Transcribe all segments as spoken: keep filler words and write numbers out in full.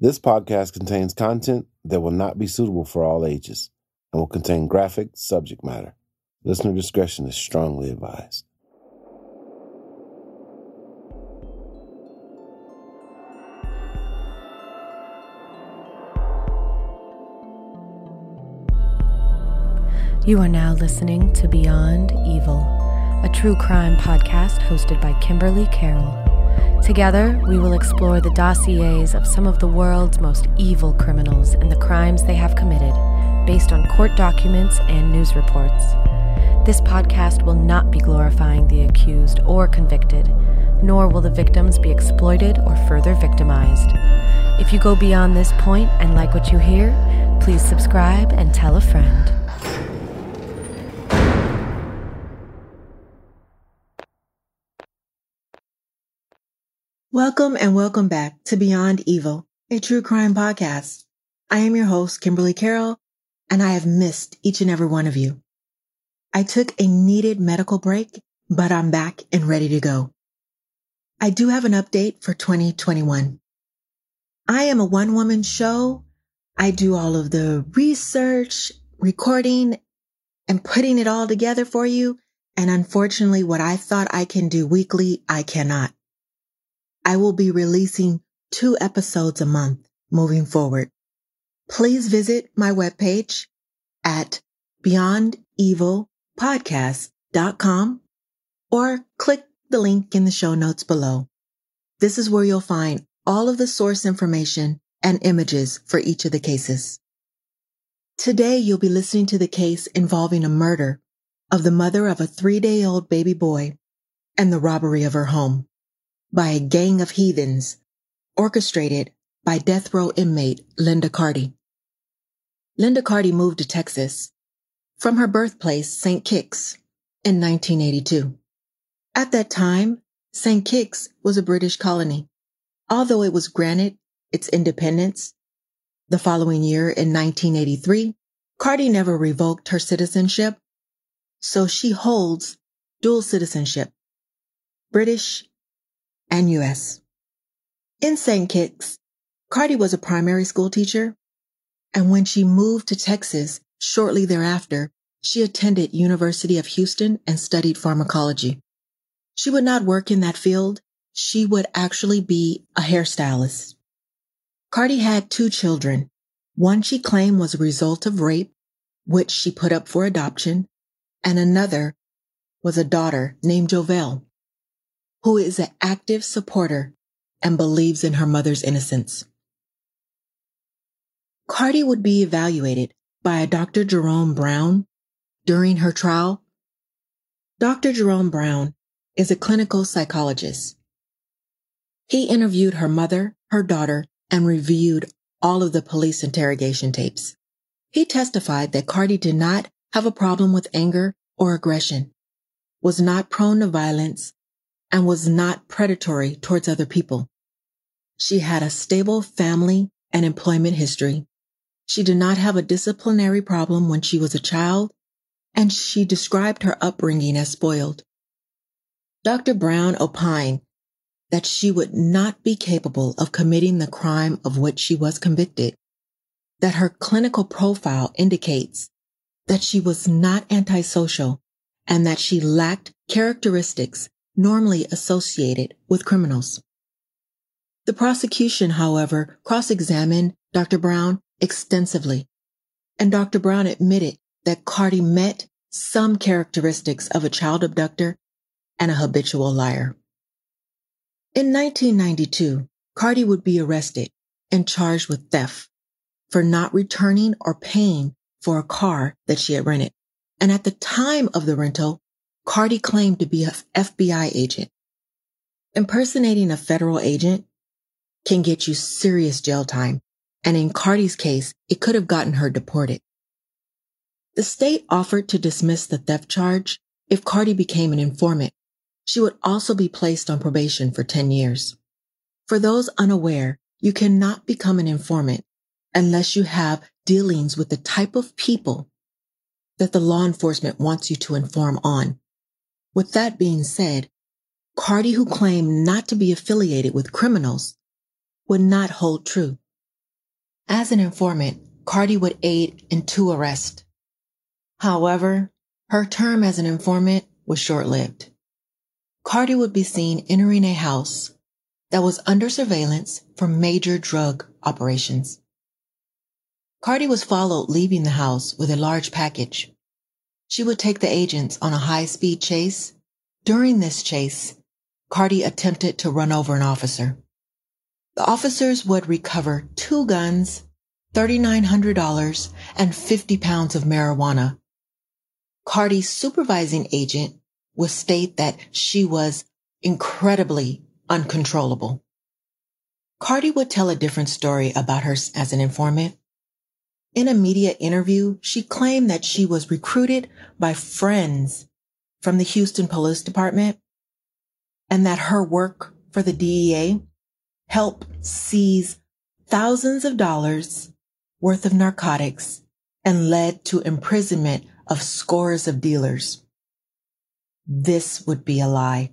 This podcast contains content that will not be suitable for all ages and will contain graphic subject matter. Listener discretion is strongly advised. You are now listening to Beyond Evil, a true crime podcast hosted by Kimberly Carroll. Together, we will explore the dossiers of some of the world's most evil criminals and the crimes they have committed, based on court documents and news reports. This podcast will not be glorifying the accused or convicted, nor will the victims be exploited or further victimized. If you go beyond this point and like what you hear, please subscribe and tell a friend. Welcome and welcome back to Beyond Evil, a true crime podcast. I am your host, Kimberly Carroll, and I have missed each and every one of you. I took a needed medical break, but I'm back and ready to go. I do have an update for twenty twenty-one. I am a one-woman show. I do all of the research, recording, and putting it all together for you. And unfortunately, what I thought I can do weekly, I cannot. I will be releasing two episodes a month moving forward. Please visit my webpage at beyond evil podcast dot com or click the link in the show notes below. This is where you'll find all of the source information and images for each of the cases. Today, you'll be listening to the case involving a murder of the mother of a three-day-old baby boy and the robbery of her home by a gang of heathens orchestrated by death row inmate Linda Carty. Linda Carty moved to Texas from her birthplace, Saint Kitts, in nineteen eighty-two. At that time, Saint Kitts was a British colony. Although it was granted its independence the following year in nineteen eighty-three, Carty never revoked her citizenship, so she holds dual citizenship, British and U S. In Saint Kitts, Carty was a primary school teacher, and when she moved to Texas shortly thereafter, she attended University of Houston and studied pharmacology. She would not work in that field. She would actually be a hairstylist. Carty had two children. One she claimed was a result of rape, which she put up for adoption, and another was a daughter named Jovelle, who is an active supporter and believes in her mother's innocence. Carty would be evaluated by a Doctor Jerome Brown during her trial. Doctor Jerome Brown is a clinical psychologist. He interviewed her mother, her daughter, and reviewed all of the police interrogation tapes. He testified that Carty did not have a problem with anger or aggression, was not prone to violence, and was not predatory towards other people. She had a stable family and employment history. She did not have a disciplinary problem when she was a child, and she described her upbringing as spoiled. Doctor Brown opined that she would not be capable of committing the crime of which she was convicted, that her clinical profile indicates that she was not antisocial and that she lacked characteristics normally associated with criminals. The prosecution, however, cross-examined Doctor Brown extensively, and Doctor Brown admitted that Carty met some characteristics of a child abductor and a habitual liar. In nineteen ninety-two, Carty would be arrested and charged with theft for not returning or paying for a car that she had rented. And at the time of the rental, Carty claimed to be an F B I agent. Impersonating a federal agent can get you serious jail time, and in Carty's case, it could have gotten her deported. The state offered to dismiss the theft charge if Carty became an informant. She would also be placed on probation for ten years. For those unaware, you cannot become an informant unless you have dealings with the type of people that the law enforcement wants you to inform on. With that being said, Carty, who claimed not to be affiliated with criminals, would not hold true. As an informant, Cardi would aid in two arrests. However, her term as an informant was short-lived. Cardi would be seen entering a house that was under surveillance for major drug operations. Cardi was followed leaving the house with a large package. She would take the agents on a high-speed chase. During this chase, Cardi attempted to run over an officer. The officers would recover two guns, three thousand nine hundred dollars, and fifty pounds of marijuana. Cardi's supervising agent would state that she was incredibly uncontrollable. Cardi would tell a different story about her as an informant. In a media interview, she claimed that she was recruited by friends from the Houston Police Department and that her work for the D E A helped seize thousands of dollars worth of narcotics and led to imprisonment of scores of dealers. This would be a lie.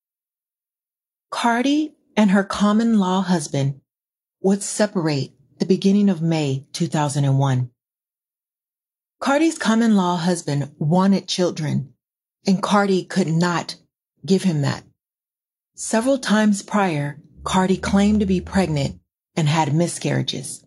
Cardi and her common law husband would separate the beginning of May two thousand one. Cardi's common law husband wanted children, and Cardi could not give him that. Several times prior, Cardi claimed to be pregnant and had miscarriages.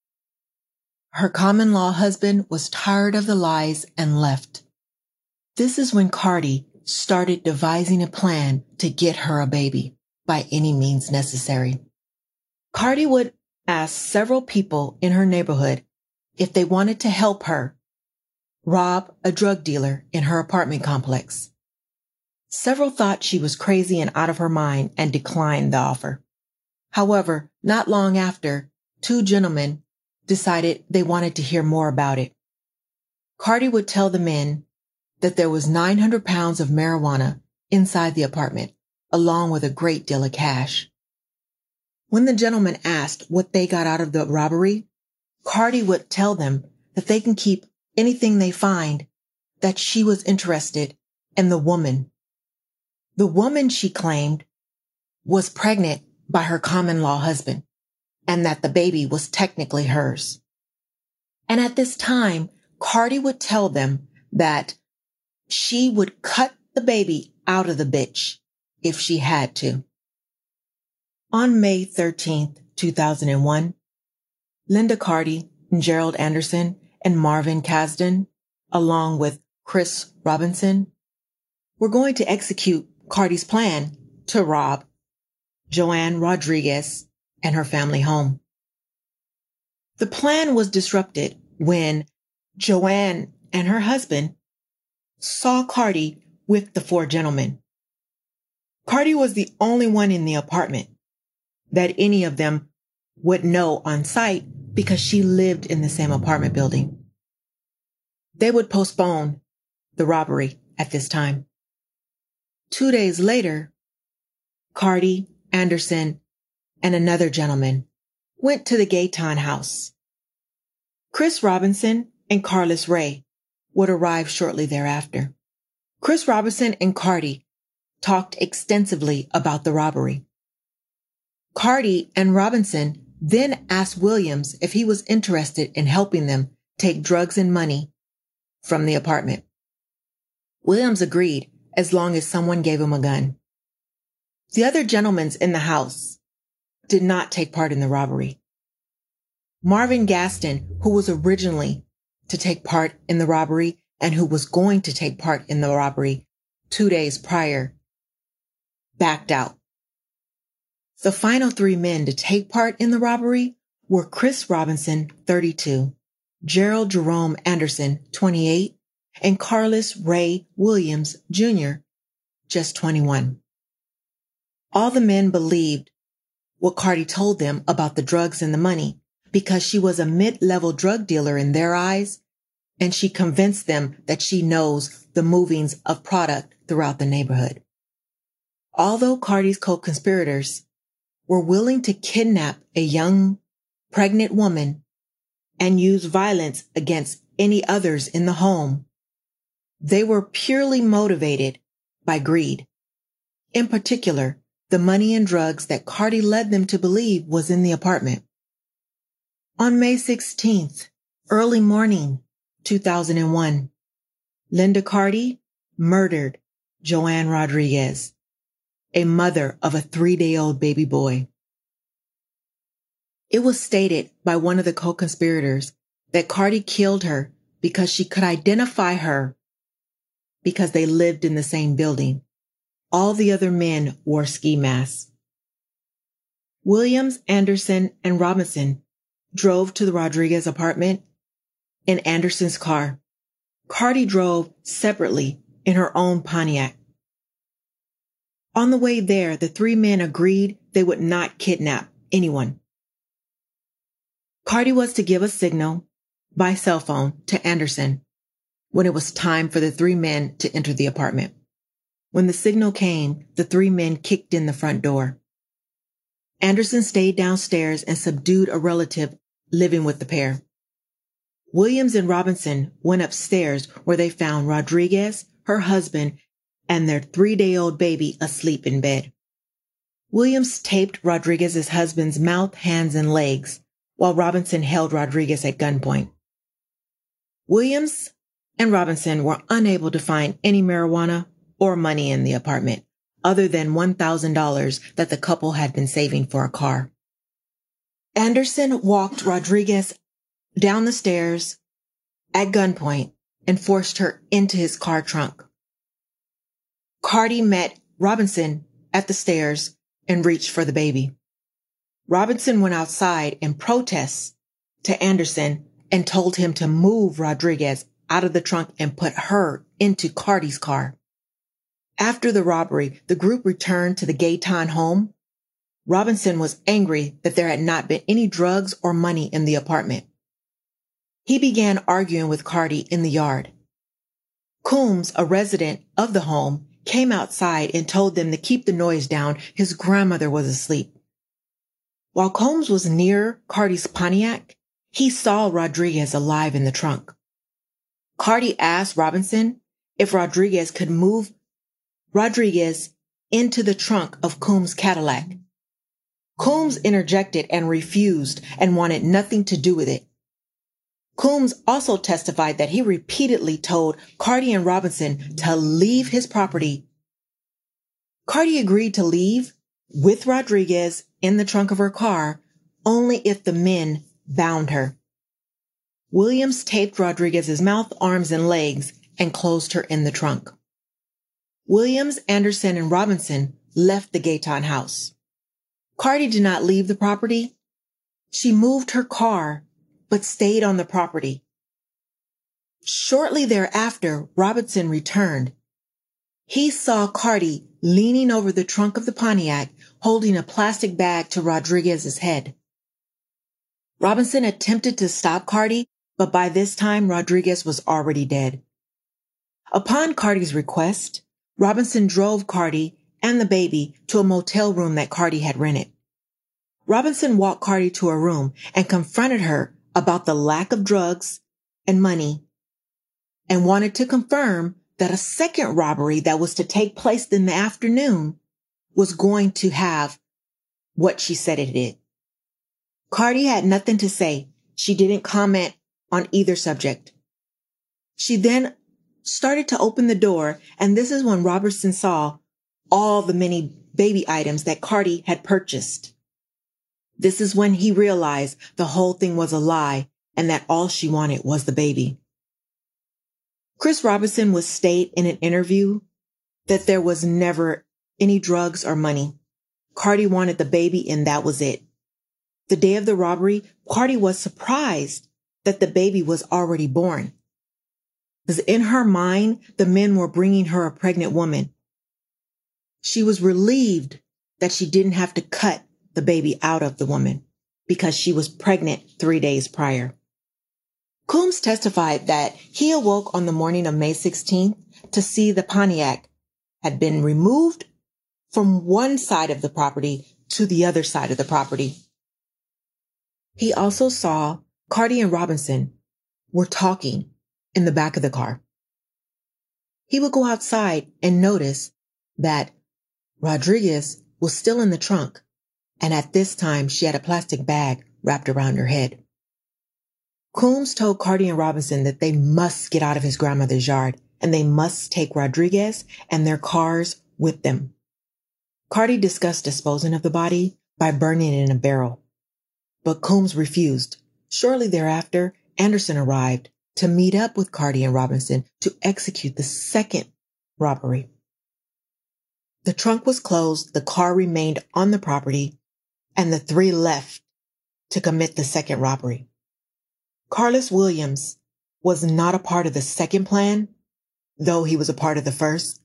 Her common law husband was tired of the lies and left. This is when Cardi started devising a plan to get her a baby by any means necessary. Cardi would ask several people in her neighborhood if they wanted to help her rob a drug dealer in her apartment complex. Several thought she was crazy and out of her mind and declined the offer. However, not long after, two gentlemen decided they wanted to hear more about it. Cardi would tell the men that there was nine hundred pounds of marijuana inside the apartment, along with a great deal of cash. When the gentlemen asked what they got out of the robbery, Cardi would tell them that they can keep anything they find, that she was interested in the woman. The woman, she claimed, was pregnant by her common law husband, and that the baby was technically hers. And at this time, Cardi would tell them that she would cut the baby out of the bitch if she had to. On May thirteenth, two thousand one, Linda Cardi and Gerald Anderson and Marvin Kasdan, along with Chris Robinson, were going to execute Cardi's plan to rob Joanne Rodriguez and her family home. The plan was disrupted when Joanne and her husband saw Cardi with the four gentlemen. Cardi was the only one in the apartment that any of them would know on sight because she lived in the same apartment building. They would postpone the robbery at this time. Two days later, Cardi, Anderson, and another gentleman went to the Gaeton house. Chris Robinson and Carlos Ray would arrive shortly thereafter. Chris Robinson and Cardi talked extensively about the robbery. Cardi and Robinson then asked Williams if he was interested in helping them take drugs and money from the apartment. Williams agreed as long as someone gave him a gun. The other gentlemen in the house did not take part in the robbery. Marvin Gaston, who was originally to take part in the robbery and who was going to take part in the robbery two days prior, backed out. The final three men to take part in the robbery were Chris Robinson, thirty-two, Gerald Jerome Anderson, twenty-eight, and Carlos Ray Williams, Junior, just twenty-one. All the men believed what Cardi told them about the drugs and the money because she was a mid-level drug dealer in their eyes, and she convinced them that she knows the movings of product throughout the neighborhood. Although Cardi's co-conspirators were willing to kidnap a young, pregnant woman and use violence against any others in the home, they were purely motivated by greed. In particular, the money and drugs that Cardi led them to believe was in the apartment. On May sixteenth, early morning, two thousand one, Linda Carty murdered Joanne Rodriguez, a mother of a three-day-old baby boy. It was stated by one of the co-conspirators that Carty killed her because she could identify her because they lived in the same building. All the other men wore ski masks. Williams, Anderson, and Robinson drove to the Rodriguez apartment in Anderson's car. Carty drove separately in her own Pontiac. On the way there, the three men agreed they would not kidnap anyone. Carty was to give a signal by cell phone to Anderson when it was time for the three men to enter the apartment. When the signal came, the three men kicked in the front door. Anderson stayed downstairs and subdued a relative living with the pair. Williams and Robinson went upstairs where they found Rodriguez, her husband, and their three-day-old baby asleep in bed. Williams taped Rodriguez's husband's mouth, hands, and legs, while Robinson held Rodriguez at gunpoint. Williams and Robinson were unable to find any marijuana or money in the apartment, other than one thousand dollars that the couple had been saving for a car. Anderson walked Rodriguez down the stairs at gunpoint and forced her into his car trunk. Carty met Robinson at the stairs and reached for the baby. Robinson went outside in protest to Anderson and told him to move Rodriguez out of the trunk and put her into Carty's car. After the robbery, the group returned to the Gaeton home. Robinson was angry that there had not been any drugs or money in the apartment. He began arguing with Carty in the yard. Coombs, a resident of the home, came outside and told them to keep the noise down. His grandmother was asleep. While Coombs was near Carty's Pontiac, he saw Rodriguez alive in the trunk. Carty asked Robinson if Rodriguez could move Rodriguez into the trunk of Coombs' Cadillac. Coombs interjected and refused and wanted nothing to do with it. Coombs also testified that he repeatedly told Carty and Robinson to leave his property. Carty agreed to leave with Rodriguez in the trunk of her car only if the men bound her. Williams taped Rodriguez's mouth, arms, and legs and closed her in the trunk. Williams, Anderson, and Robinson left the Gaeton house. Carty did not leave the property. She moved her car but stayed on the property. Shortly thereafter, Robinson returned. He saw Carty leaning over the trunk of the Pontiac, holding a plastic bag to Rodriguez's head. Robinson attempted to stop Carty, but by this time, Rodriguez was already dead. Upon Carty's request, Robinson drove Carty and the baby to a motel room that Carty had rented. Robinson walked Carty to her room and confronted her about the lack of drugs and money and wanted to confirm that a second robbery that was to take place in the afternoon was going to have what she said it did. Carty had nothing to say. She didn't comment on either subject. She then started to open the door, and this is when Robinson saw all the many baby items that Carty had purchased. This is when he realized the whole thing was a lie and that all she wanted was the baby. Chris Robinson would state in an interview that there was never any drugs or money. Carty wanted the baby and that was it. The day of the robbery, Carty was surprised that the baby was already born. Because in her mind, the men were bringing her a pregnant woman. She was relieved that she didn't have to cut the baby out of the woman because she was pregnant three days prior. Coombs testified that he awoke on the morning of May sixteenth to see the Pontiac had been removed from one side of the property to the other side of the property. He also saw Carty and Robinson were talking in the back of the car. He would go outside and notice that Rodriguez was still in the trunk, and at this time she had a plastic bag wrapped around her head. Coombs told Cardi and Robinson that they must get out of his grandmother's yard and they must take Rodriguez and their cars with them. Cardi discussed disposing of the body by burning it in a barrel, but Coombs refused. Shortly thereafter, Anderson arrived to meet up with Cardi and Robinson to execute the second robbery. The trunk was closed, the car remained on the property, and the three left to commit the second robbery. Carlos Williams was not a part of the second plan, though he was a part of the first.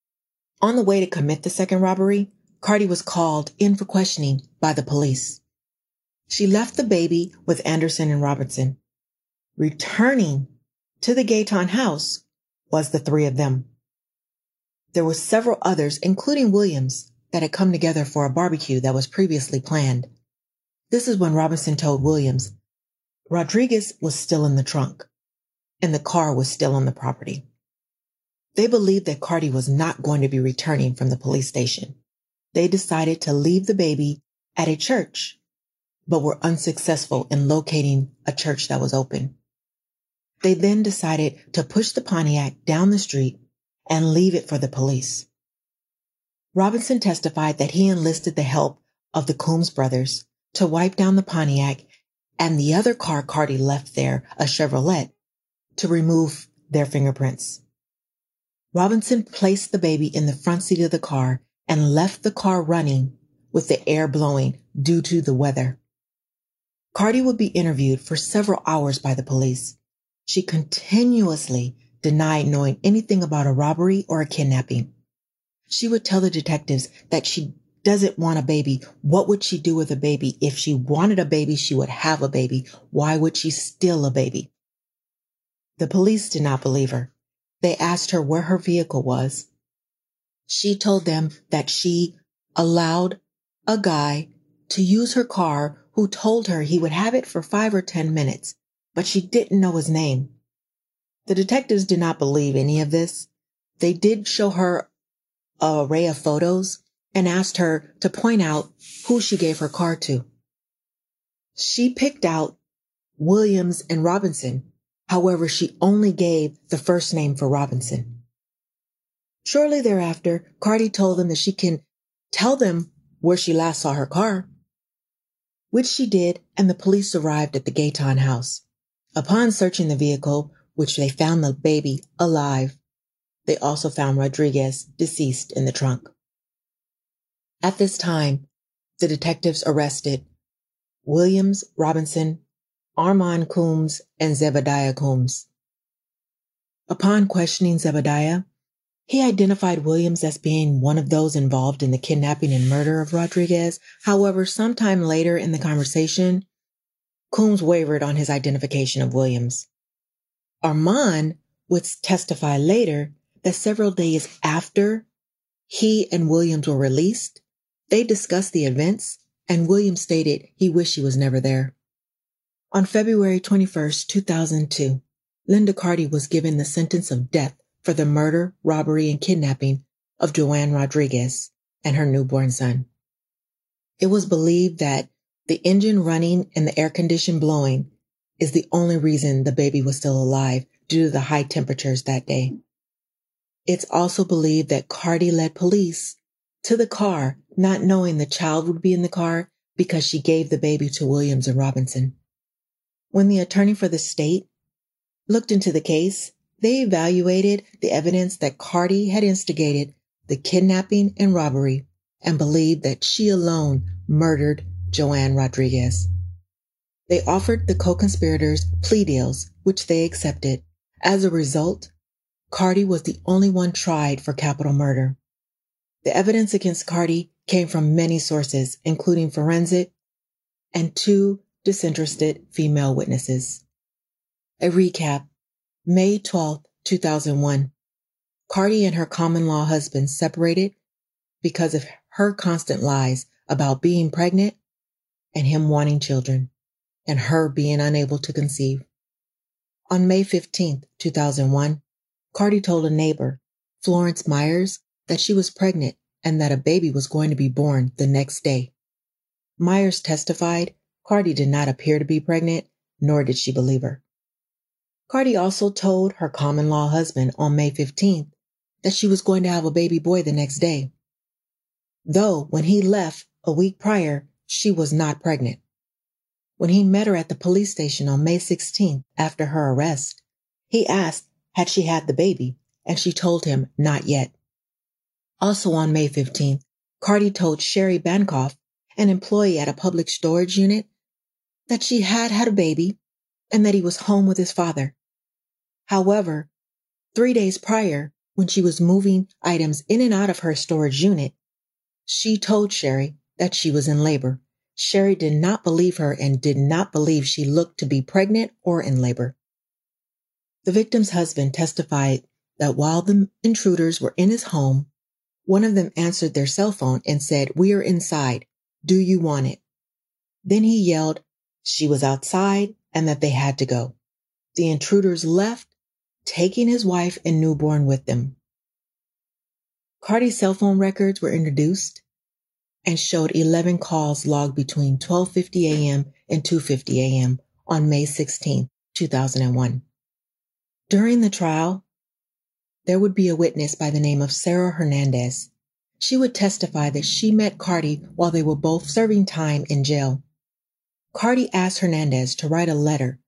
On the way to commit the second robbery, Cardi was called in for questioning by the police. She left the baby with Anderson and Robinson. Returning to the Gayton house was the three of them. There were several others, including Williams, that had come together for a barbecue that was previously planned. This is when Robinson told Williams Rodriguez was still in the trunk and the car was still on the property. They believed that Cardi was not going to be returning from the police station. They decided to leave the baby at a church, but were unsuccessful in locating a church that was open. They then decided to push the Pontiac down the street and leave it for the police. Robinson testified that he enlisted the help of the Coombs brothers to wipe down the Pontiac and the other car Cardi left there, a Chevrolet, to remove their fingerprints. Robinson placed the baby in the front seat of the car and left the car running with the air blowing due to the weather. Cardi would be interviewed for several hours by the police. She continuously denied knowing anything about a robbery or a kidnapping. She would tell the detectives that she doesn't want a baby. What would she do with a baby? If she wanted a baby, she would have a baby. Why would she steal a baby? The police did not believe her. They asked her where her vehicle was. She told them that she allowed a guy to use her car who told her he would have it for five or ten minutes, but she didn't know his name. The detectives did not believe any of this. They did show her an array of photos and asked her to point out who she gave her car to. She picked out Williams and Robinson. However, she only gave the first name for Robinson. Shortly thereafter, Cardi told them that she can tell them where she last saw her car, which she did, and the police arrived at the Gayton house. Upon searching the vehicle, which they found the baby alive, they also found Rodriguez deceased in the trunk. At this time, the detectives arrested Williams, Robinson, Armand Coombs, and Zebediah Coombs. Upon questioning Zebediah, he identified Williams as being one of those involved in the kidnapping and murder of Rodriguez. However, sometime later in the conversation, Coombs wavered on his identification of Williams. Armand would testify later that several days after he and Williams were released, they discussed the events, and Williams stated he wished he was never there. On February twenty-first, two thousand two, Linda Cardi was given the sentence of death for the murder, robbery, and kidnapping of Joanne Rodriguez and her newborn son. It was believed that the engine running and the air condition blowing is the only reason the baby was still alive due to the high temperatures that day. It's also believed that Cardi led police to the car, not knowing the child would be in the car because she gave the baby to Williams and Robinson. When the attorney for the state looked into the case, they evaluated the evidence that Cardi had instigated the kidnapping and robbery and believed that she alone murdered Joanne Rodriguez. They offered the co-conspirators plea deals, which they accepted. As a result, Cardi was the only one tried for capital murder. The evidence against Cardi came from many sources, including forensic and two disinterested female witnesses. A recap. May twelfth, two thousand one. Cardi and her common-law husband separated because of her constant lies about being pregnant and him wanting children, and her being unable to conceive. On May fifteenth, two thousand one, Cardi told a neighbor, Florence Myers, that she was pregnant and that a baby was going to be born the next day. Myers testified Cardi did not appear to be pregnant nor did she believe her. Cardi also told her common-law husband on May fifteenth that she was going to have a baby boy the next day, though when he left a week prior, she was not pregnant. When he met her at the police station on May sixteenth after her arrest, he asked had she had the baby, and she told him not yet. Also on May fifteenth, Cardi told Sherry Bankoff, an employee at a public storage unit, that she had had a baby and that he was home with his father. However, three days prior, when she was moving items in and out of her storage unit, she told Sherry that she was in labor. Sherry did not believe her and did not believe she looked to be pregnant or in labor. The victim's husband testified that while the intruders were in his home, one of them answered their cell phone and said, "We are inside. Do you want it?" Then he yelled she was outside and that they had to go. The intruders left, taking his wife and newborn with them. Cardi's cell phone records were introduced and showed eleven calls logged between twelve fifty a.m. and two fifty a.m. on May sixteenth, two thousand one. During the trial, there would be a witness by the name of Sarah Hernandez. She would testify that she met Cardi while they were both serving time in jail. Cardi asked Hernandez to write a letter.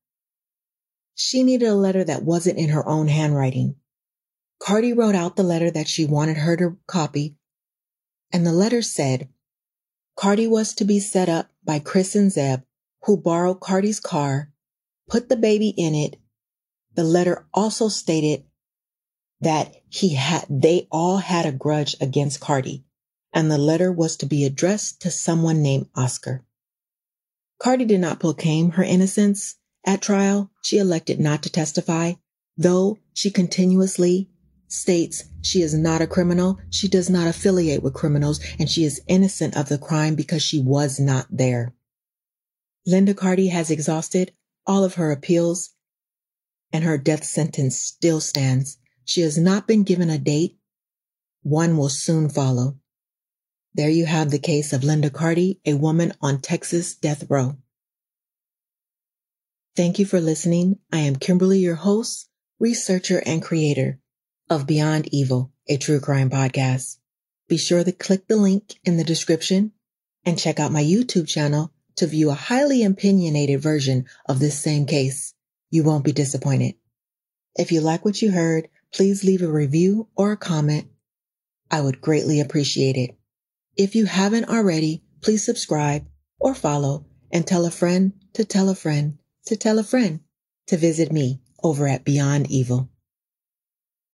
She needed a letter that wasn't in her own handwriting. Cardi wrote out the letter that she wanted her to copy, and the letter said, Cardi was to be set up by Chris and Zeb, who borrowed Cardi's car, put the baby in it. The letter also stated that he had, they all had a grudge against Cardi, and the letter was to be addressed to someone named Oscar. Cardi did not proclaim her innocence at trial. She elected not to testify, though she continuously states she is not a criminal. She does not affiliate with criminals, and she is innocent of the crime because she was not there. Linda Cardi has exhausted all of her appeals, and her death sentence still stands. She has not been given a date. One will soon follow. There you have the case of Linda Cardi, a woman on Texas death row. Thank you for listening. I am Kimberly, your host, researcher, and creator of Beyond Evil, a true crime podcast. Be sure to click the link in the description and check out my YouTube channel to view a highly opinionated version of this same case. You won't be disappointed. If you like what you heard, please leave a review or a comment. I would greatly appreciate it. If you haven't already, please subscribe or follow and tell a friend to tell a friend to tell a friend to visit me over at Beyond Evil.